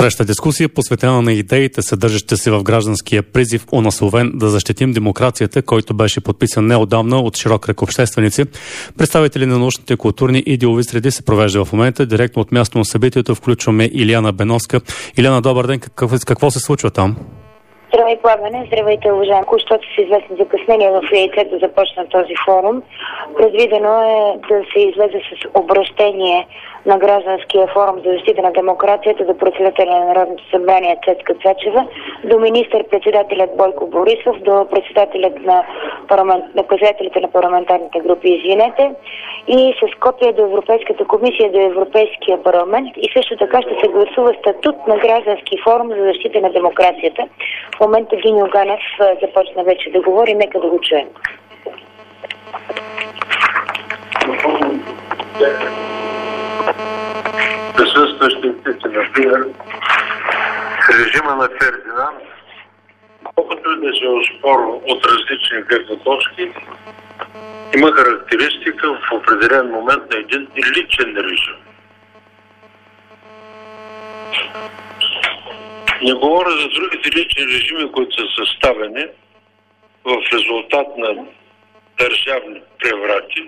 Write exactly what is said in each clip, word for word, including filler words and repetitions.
Среща дискусия, посветена на идеите, съдържащи се в гражданския призив унасловен да защитим демокрацията, който беше подписан неотдавна от широк кръг общественици. Представители на научните, културни и делови среди се провежда в момента. Директно от място на събитието включваме Илияна Беновска. Илияна, добър ден. Какво, какво се случва там? Здравей, Пламене. Здравейте, уважаеми. Защото са известни закъснения в яйцето да започна този форум. Предвидено е да се излезе с обращение на гражданския форум за защита на демокрацията до председателя на Народното събрание Цецка Цачева, до министър-председателят Бойко Борисов, до председателят на, парламент... на председателите на парламентарните групи, извинете, и с копия до Европейската комисия, до Европейския парламент, и също така ще се гласува статут на граждански форум за защита на демокрацията. В момента Гиньо Ганев започна вече да говори, нека да го чуем. Присъстващите, например, режима на Фердинанд, колкото и да се оспорва от различни гледни точки, има характеристика в определен момент на един личен режим. Не говоря за другите лични режими, които са съставени в резултат на държавни преврати,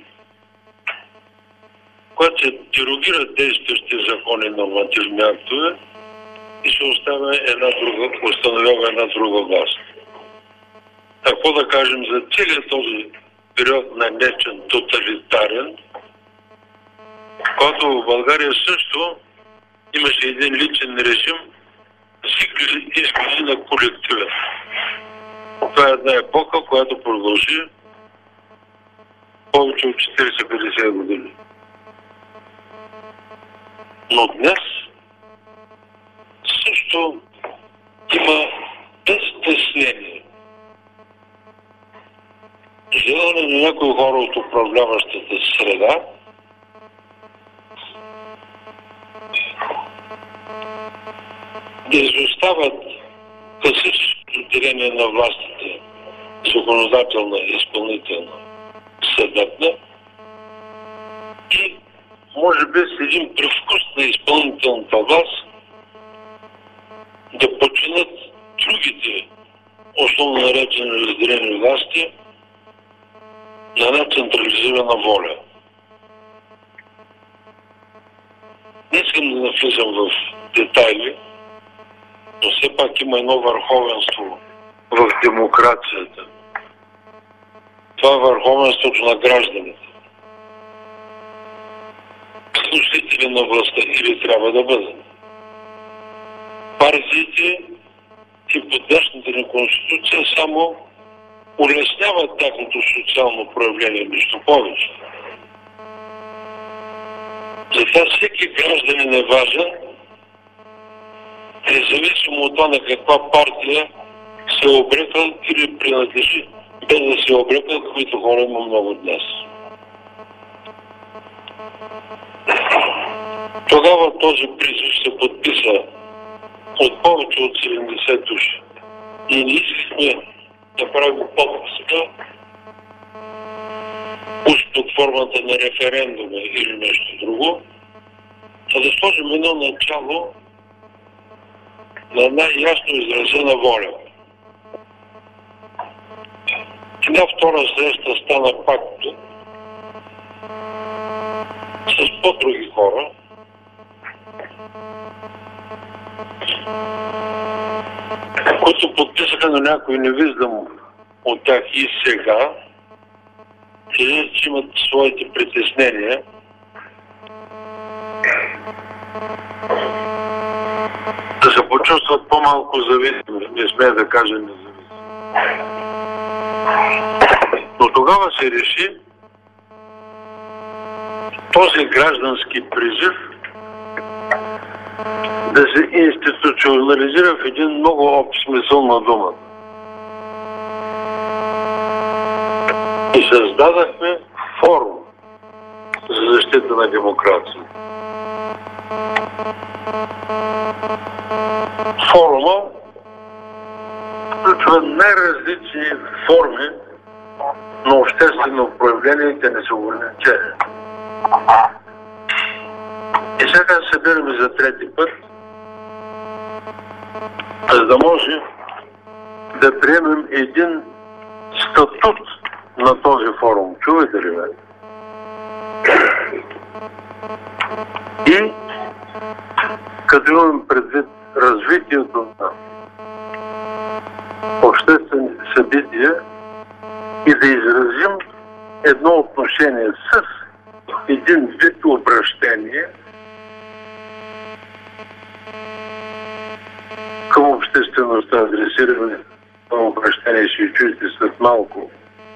когато се дерогират действащи закони и нормативни актове и се оставя една друга, установява една друга власт. Какво да кажем за целият този период на нечен тоталитарен, когато в България също имаше един личен режим, всички искали на колективен. Това е една епоха, която продължи повече от четирийсет-петдесет години. Но днес също има без стеснение желание на някои хора от управляващата среда да изоставят класическото деление на властите, законодателна, изпълнителна, съдебна, и може би с един привкус на изпълнителната власт да починат другите основно наречени разделени власти на една централизирана воля. Не искам да навлизам в детайли, но все пак има едно върховенство в демокрацията. Това е върховенството на гражданите. Служители на властта или трябва да бъдат. Партиите и поддържната ни конституция само улесняват тяхното социално проявление, нищо повече. Затова всеки гражданин е важен, независимо от това на каква партия се е обрекал или принадлежи, без да се е обрекал, които хора има много днес. Тогава този призив се подписа от повече от седемдесет души. И не искахме да правим подписка уж под формата на референдума или нещо друго, а да сложим едно начало на една ясно изразена воля. Една втора среща стана пак тук с по-други хора, които подписаха, на някои не виждам от тях и сега, че имат своите притеснения. Да се почувстват по-малко зависими, не сме да кажем независими. Но тогава се реши този граждански призив да се институционализира в един много общ смисъл на думата. И създадахме форум за защита на демокрация. Форума включва най-различни форми на обществено проявление и те не са ограничени. И сега се събираме за трети път за да може да приемем един статут на този форум. Чувате ли ме? И като имам предвид развитието на обществените събития и да изразим едно отношение с един вид обращение към обществеността, адресиране към обращение, ще чуете след малко,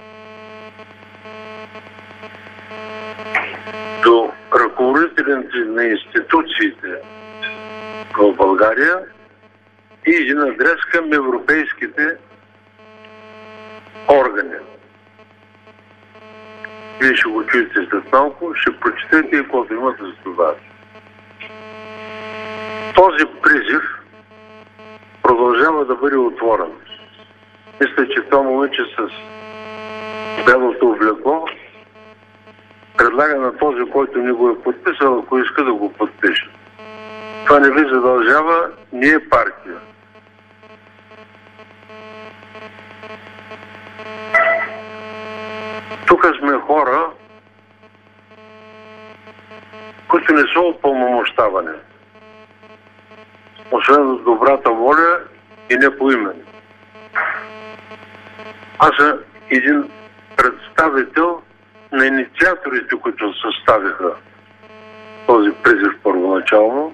до ръководителите на институциите в България и един адрес към европейските органи. Вие ще го чуете след малко, ще прочетете и каквото имате за това. Този призив продължава да бъде отворен. Мисля, че в това момиче с белото облекло предлага на този, който не го е подписал, ако иска да го подпише. Това не ви задължава, не е партия. Тук сме хора, които не са упълномощавани. Освен за добрата воля и не поименно. Аз съм един представител на инициаторите, които съставиха този призив първоначално.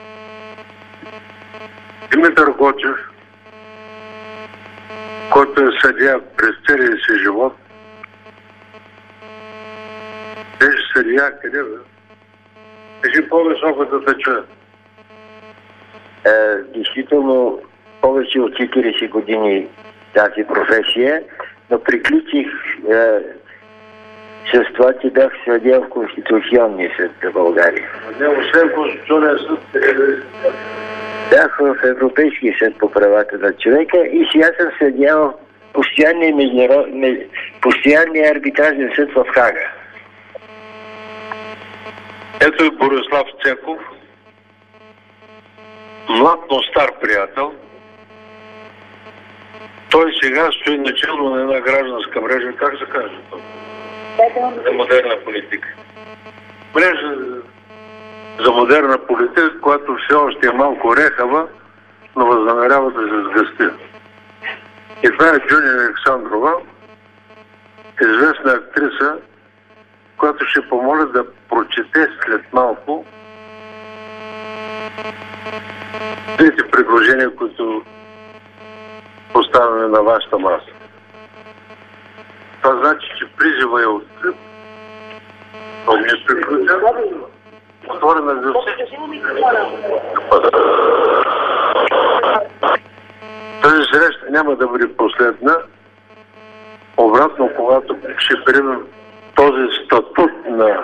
Димитър Гочев, който е съдия през целия си живот, беше съдия, къде бе? Кажи по-високо да те чуя. Е, действително, повече от четиридесет години тази професия, но приключих е, с това, че бях съдия в Конституционния съд на България. Не, освен Конституционния съд, бях в Европейския съд по правата на човека и сега съм съдия в постоянния, международ... постоянния арбитражен съд в Хага. Ето е Борислав Цеков, млад, но стар приятел. Той сега стои начало на една гражданска мрежа, как се каже това? За модерна политика. Мрежа за модерна политика, която все още е малко рехава, но възнамерява да се сгъсти. И това е Джуни Александрова, известна актриса, която ще помоля да прочете след малко двете предложения, които поставяме на вашата маса. Това значи, че призива е открит. Това не е приключен. Отворена за всички. Тази среща няма да бъде последна. Обратно, когато ще приемем този статут на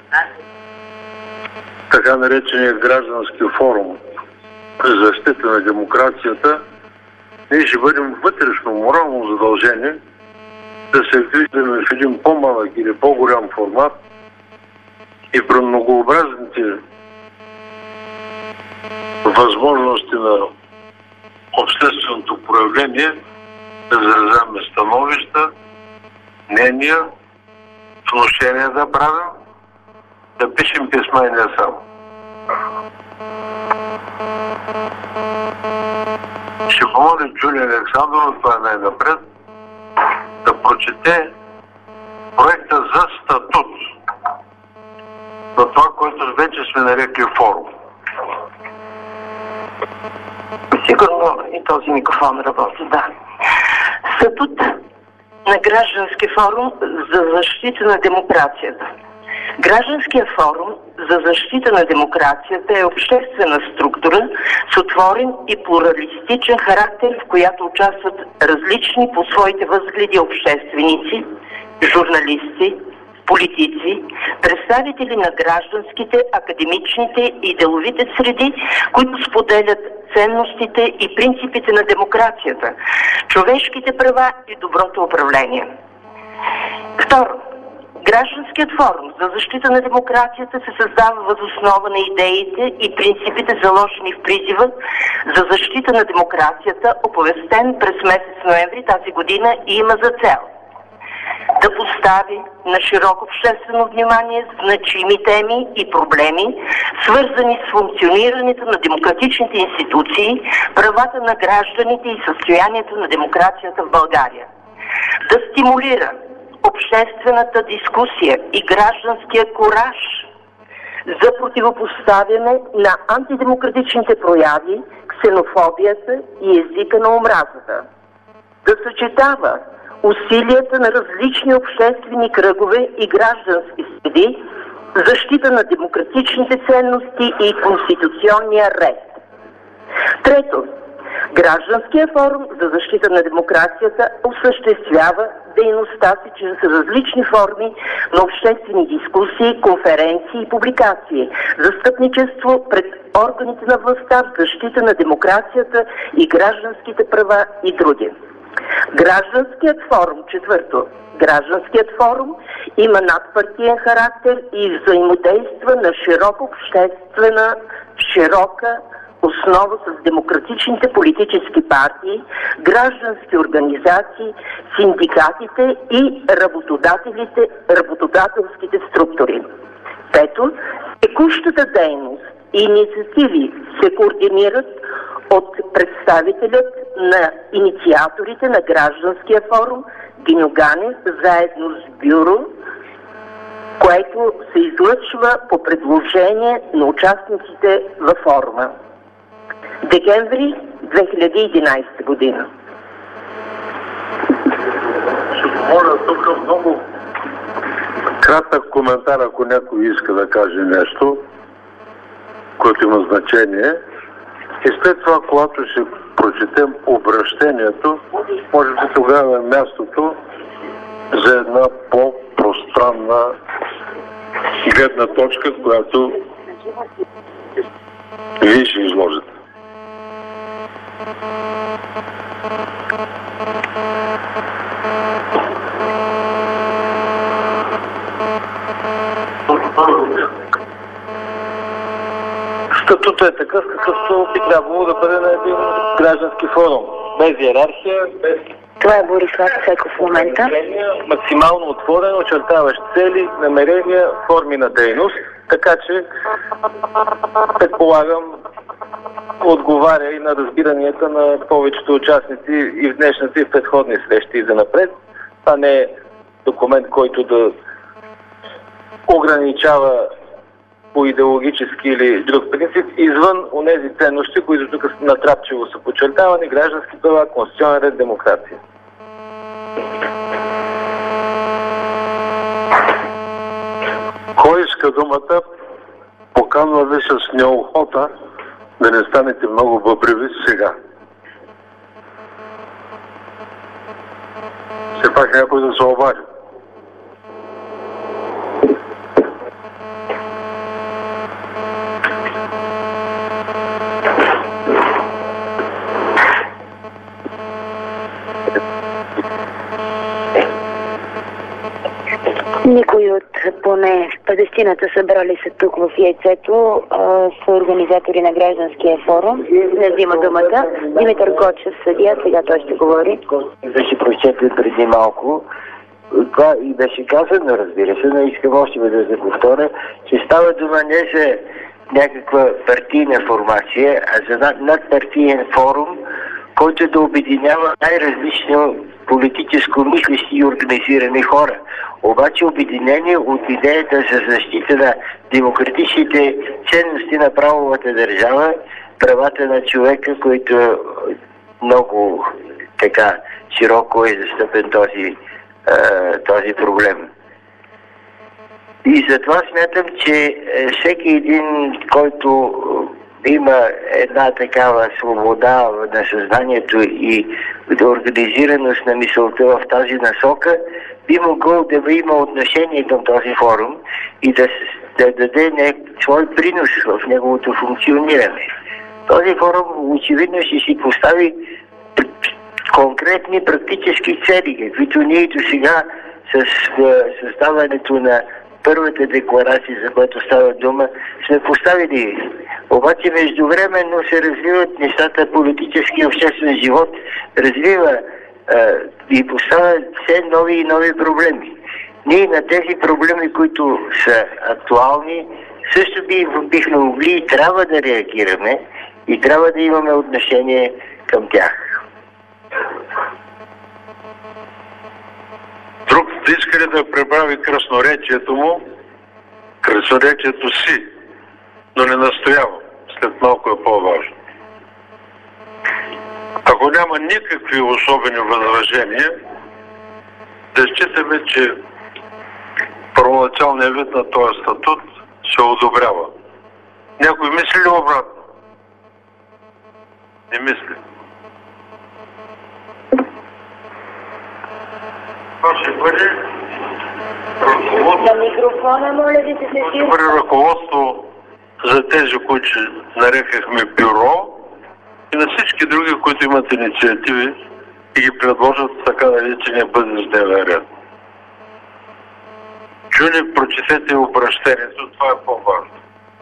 така наречения граждански форум за защита на демокрацията, ние ще бъдем вътрешно морално задължени да се виждаме в един по-малък или по-голям формат и при многообразните възможности на общественото проявление да изразяваме становища, мнения, внушения да правим, да пишем писма и не само. Ще помоля Джулия Александрова, това е най-напред, да прочете проекта за статут на това, което вече сме нарекли форум. Сигурно и този микрофон работи, да. Статут на граждански форум за защита на демокрацията. Гражданският форум за защита на демокрацията е обществена структура с отворен и плуралистичен характер, в която участват различни по своите възгледи общественици, журналисти, политици, представители на гражданските, академичните и деловите среди, които споделят ценностите и принципите на демокрацията, човешките права и доброто управление. Второ, Гражданският форум за защита на демокрацията се създава въз основа на идеите и принципите, заложени в призива за защита на демокрацията, оповестен през месец ноември тази година, и има за цел да постави на широко обществено внимание значими теми и проблеми, свързани с функционирането на демократичните институции, правата на гражданите и състоянието на демокрацията в България. Да стимулира обществената дискусия и гражданския кураж за противопоставяне на антидемократичните прояви, ксенофобията и езика на омразата. Да съчетава усилията на различни обществени кръгове и граждански среди в защита на демократичните ценности и конституционния ред. Трето, Гражданския форум за защита на демокрацията осъществява дейността си чрез различни форми на обществени дискусии, конференции и публикации, застъпничество пред органите на властта в защита на демокрацията и гражданските права и други. Гражданският форум, четвърто, Гражданският форум има надпартиен характер и взаимодейства на широка обществена, широка основа с демократичните политически партии, граждански организации, синдикатите и работодателите, работодателските структури. Пето, текущата дейност и инициативи се координират от представителят на инициаторите на Гражданския форум Гиньо Ганев заедно с бюро, което се излъчва по предложение на участниците във форума. Декември две хиляди и единадесета година. Ще помоля тук много кратък коментар, ако някой иска да каже нещо, което има значение. И след това, когато ще прочетем обращението, може би тогава е мястото за една по-пространна гледна точка, която вие ще изложите. Статутът е такъв, какъвто би трябвало да бъде на един граждански форум. Без иерархия, без... Това е Борислав Цеков в момента. Максимално отворен, очертаващ цели, намерения, форми на дейност, така че предполагам отговаря и на разбиранията на повечето участници и в днешната и в предходни срещи и занапред. Това не е документ, който да ограничава по идеологически или друг принцип, извън онези ценности, които тук натрапчиво са подчертавани: граждански права, конституционен ред, демокрация. Кой иска думата? Поканва ви с неохота да не станете много бъбриви сега. Все пак някой да се обади. Никой от поне петдесетината събрали се тук в Яйцето са организатори на Гражданския форум. Не взима думата. Димитър Гочев, съдия, сега той ще говори. Беше прочетен преди малко. Това и беше казано, разбира се, но искам още да се повторя, че става дума не за някаква партийна формация, а за надпартиен форум, който да обединява най-различно политическо мислещи и организирани хора. Обаче обединение от идеята за защита на демократичните ценности на правовата държава, правата на човека, който много така широко е застъпен този, този проблем. И затова смятам, че всеки един, който има една такава свобода на съзнанието и организираност на мисълта в тази насока, би могъл да има отношение към този форум и да, да даде не, свой принос в неговото функциониране. Този форум очевидно ще си постави конкретни практически цели, каквито ние до сега с съставянето на първата декларация, за която става дума, сме поставили. Обаче междувременно се развиват нещата, политически и обществен живот развива а, и поставя все нови и нови проблеми. Ние на тези проблеми, които са актуални, също би, бихме могли и трябва да реагираме и трябва да имаме отношение към тях. Друг иска ли да преправи красноречието му, красноречието си, но не настоява. След малко е по-важно. Ако няма никакви особени възражения, да считаме, че първоначалният вид на този статут се одобрява. Някой мисли ли обратно? Не мисли. Това ще бъде ръководство, На микрофона, моля ви се, се ще бъде ръководство за тези, които нарекахме бюро, и на всички други, които имат инициативи и ги предложат така наречения бъдещ дневен ред. Джуни, прочетете обращението, това е по-важно.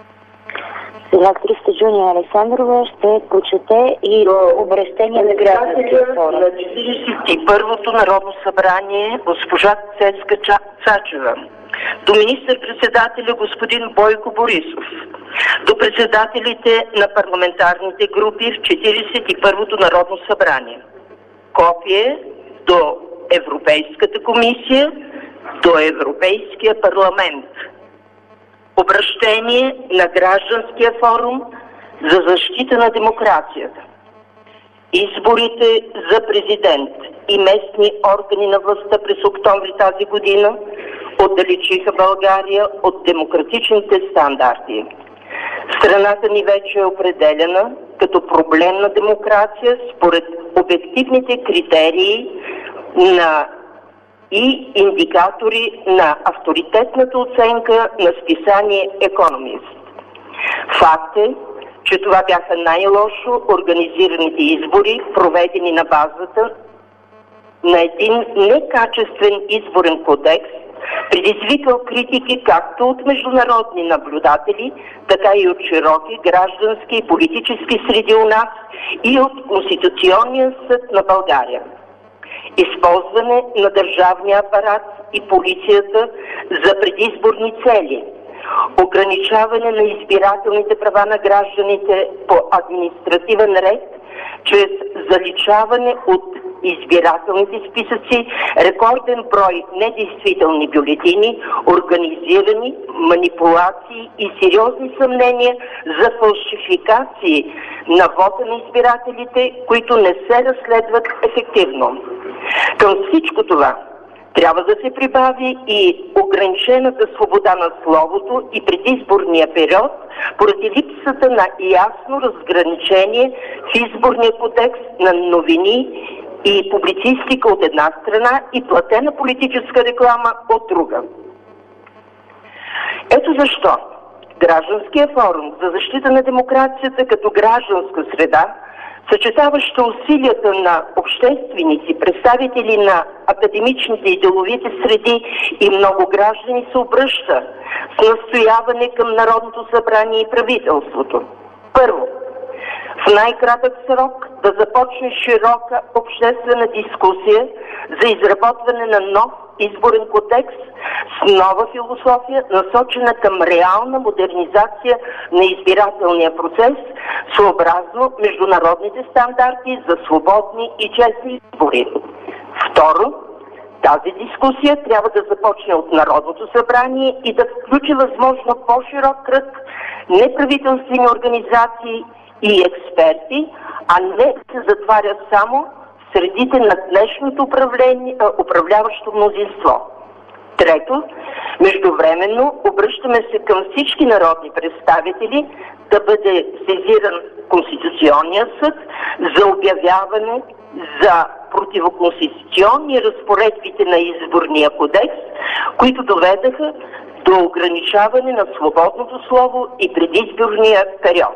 Сега Криста Джуния Александрова ще прочете и обращение на гражданския форум. На четиридесет и първото Народно събрание госпожа Цецка Цачева, до министър-председателя господин Бойко Борисов, до председателите на парламентарните групи в четиридесет и първото Народно събрание, копие до Европейската комисия, до Европейския парламент. Обращение на Гражданския форум за защита на демокрацията. Изборите за президент и местни органи на властта през октомври тази година отдалечиха България от демократичните стандарти. Страната ни вече е определена като проблемна демокрация според обективните критерии на и индикатори на авторитетната оценка на списание Economist. Факт е, че това бяха най-лошо организираните избори, проведени на базата на един некачествен изборен кодекс, предизвикал критики както от международни наблюдатели, така и от широки граждански и политически среди у нас и от Конституционния съд на България. Използване на държавния апарат и полицията за предизборни цели, ограничаване на избирателните права на гражданите по административен ред, чрез заличаване от избирателните списъци, рекорден брой недействителни бюлетини, организирани манипулации и сериозни съмнения за фалшификации на вота на избирателите, които не се разследват ефективно. Към всичко това трябва да се прибави и ограничената свобода на словото и предизборния период, поради липсата на ясно разграничение в изборния кодекс на новини и публицистика от една страна и платена политическа реклама от друга. Ето защо Гражданския форум за защита на демокрацията като гражданска среда, съчетаваща усилията на общественици, представители на академичните и деловите среди и много граждани, се обръща с настояване към Народното събрание и правителството. Първо, в най-кратък срок да започне широка обществена дискусия за изработване на нов изборен кодекс с нова философия, насочена към реална модернизация на избирателния процес, съобразно международните стандарти за свободни и честни избори. Второ, тази дискусия трябва да започне от Народното събрание и да включи възможно по-широк кръг неправителствени организации и експерти, а не да се затваря само в средите на днешното управляващо мнозинство. Трето, междувременно обръщаме се към всички народни представители да бъде сезиран Конституционния съд за обявяване за противоконституционни разпоредбите на изборния кодекс, които доведаха до ограничаване на свободното слово и предизборния период.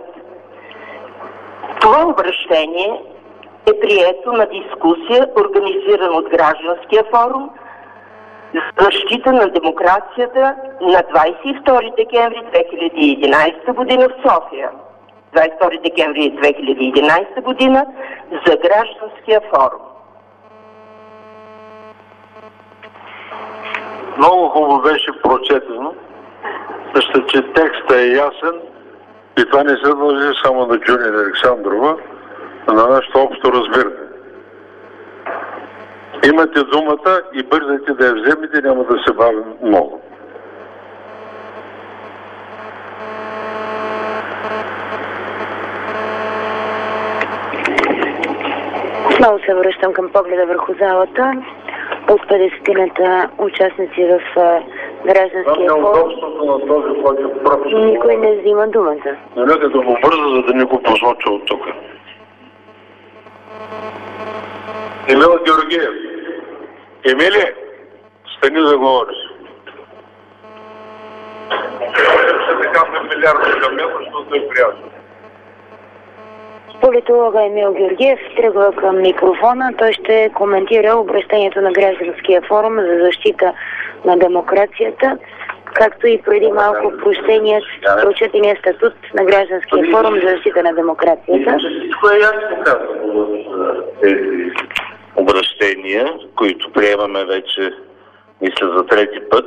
Това обращение е прието на дискусия, организирана от Гражданския форум защита на демокрацията на двадесет и втори декември две хиляди и единадесета година в София. двадесет и втори декември две хиляди и единадесета година за гражданския форум. Много хубаво беше прочетено, защото че текстът е ясен и това не се дължи само на Джуни Александрова, а на нашето общо разбиране. Имате думата и бързайте да я вземете, няма да се бавим много. Отново се връщам към погледа върху залата. От петдесетината участници в гражданския форум. Никой не взима думата. Нека да го бърза, за да не го посоча от тук. Емил Георгиев. Емилие, стани да говориш. Ще така на милиарда към мен, защото е приятел. Политолога Емил Георгиев тръгва към микрофона. Той ще коментира обръщението на гражданския форум за защита на демокрацията, както и преди малко прочетения статут на гражданския форум за защита на демокрацията. Всичко е ясно казано в тези обращения, които приемаме вече, мисля, за трети път.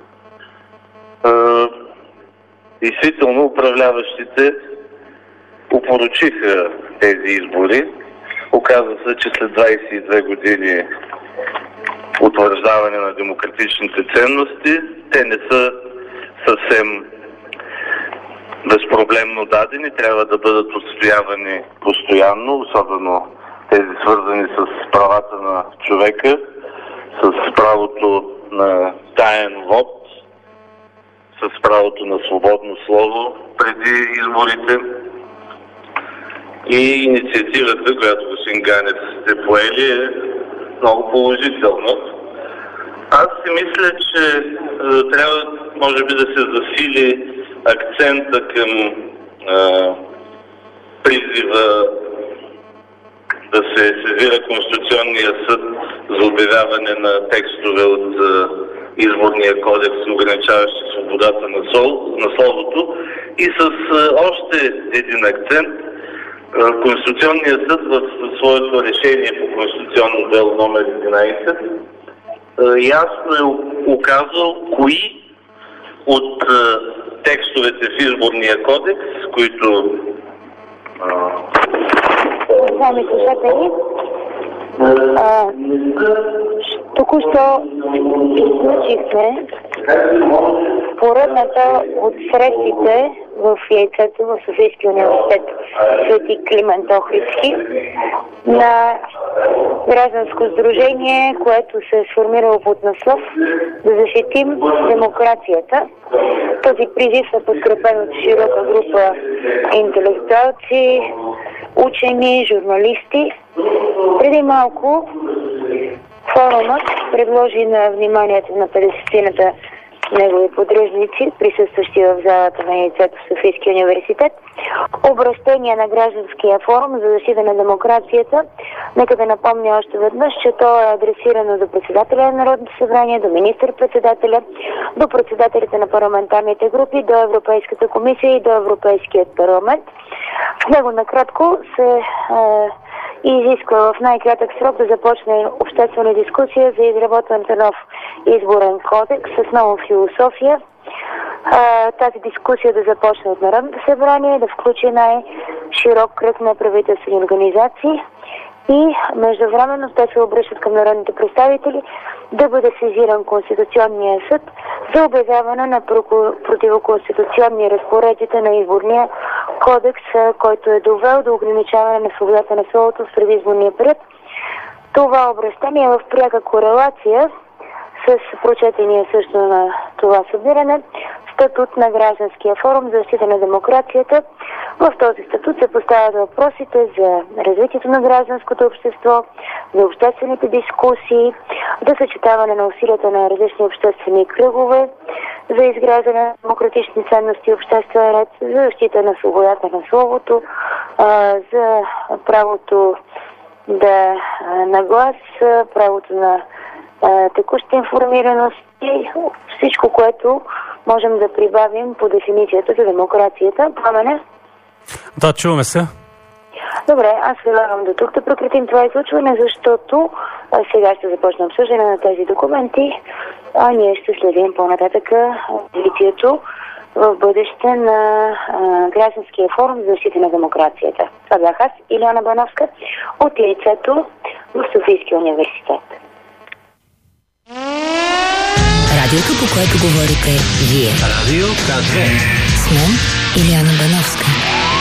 Действително управляващите упорочиха тези избори. Оказва се, че след двадесет и две години утвърждаване на демократичните ценности, те не са съвсем безпроблемно дадени, трябва да бъдат отстоявани постоянно, особено тези свързани с правата на човека, с правото на таен вод, с правото на свободно слово преди изборите. И инициативата, която господин Ганев сте поели, е много положителна. Аз си мисля, че е, трябва, може би, да се засили акцента към е, призива да се сезира Конституционния съд за обявяване на текстове от е, Изборния кодекс, ограничаващи свободата на, сол, на словото, и с е, още един акцент. Конституционният съд в своето решение по конституционно дело номер единадесет ясно е указал кои от текстовете в Изборния кодекс, които Уважаеми слушатели, току-що излъчихме поредната от срещите в яйцето в Софийския университет Свети Климент Охридски на гражданско сдружение, което се е сформирало под наслов да защитим демокрацията. Този призив е подкрепен от широка група интелектуалци, учени, журналисти. Преди малко форумът предложи на вниманието на петдесетината негови подръжници, присъстващи в залата на яйцето в Софийския университет, обращение на гражданския форум за защита на демокрацията. Нека да напомня още веднъж, че то е адресирано до председателя на Народното събрание, до министър-председателя, до председателите на парламентарните групи, до Европейската комисия и до Европейският парламент. В него накратко се е, изисква в най-кратък срок да започне обществена дискусия за изработването на нов изборен кодекс с нова философия. А, тази дискусия да започне от Народното събрание, да включи най-широк кръг на правителствени организации и междувременно те се обръщат към народните представители да бъде сезиран Конституционния съд за обявяване на противоконституционни разпоредите на изборния кодекс, който е довел до ограничаване на свободата на словото в предизборния период. Това обращение е в пряка корелация с прочетения също на това събиране статут на гражданския форум за защита на демокрацията. В този статут се поставят въпросите за развитието на гражданското общество, за обществените дискусии, за съчетаване на усилията на различни обществени кръгове, за изграждане на демократични ценности и обществен ред, за защита на свободата на словото, за правото да на глас, правото на текуща информираност и всичко, което можем да прибавим по дефиницията за демокрацията. Пламене? Да, чуваме се. Добре, аз предлагам до тук да прекратим това излъчване, защото а, сега ще започне обсъждане на тези документи, а ние ще следим по-нататъка развитието в бъдеще на а, Гражданския форум за защита на демокрацията. Това бях аз, Илияна Бановска, от яйцето в Софийския университет. Радиото, по което говорите вие. Радио К две. С мен Илияна Бановска.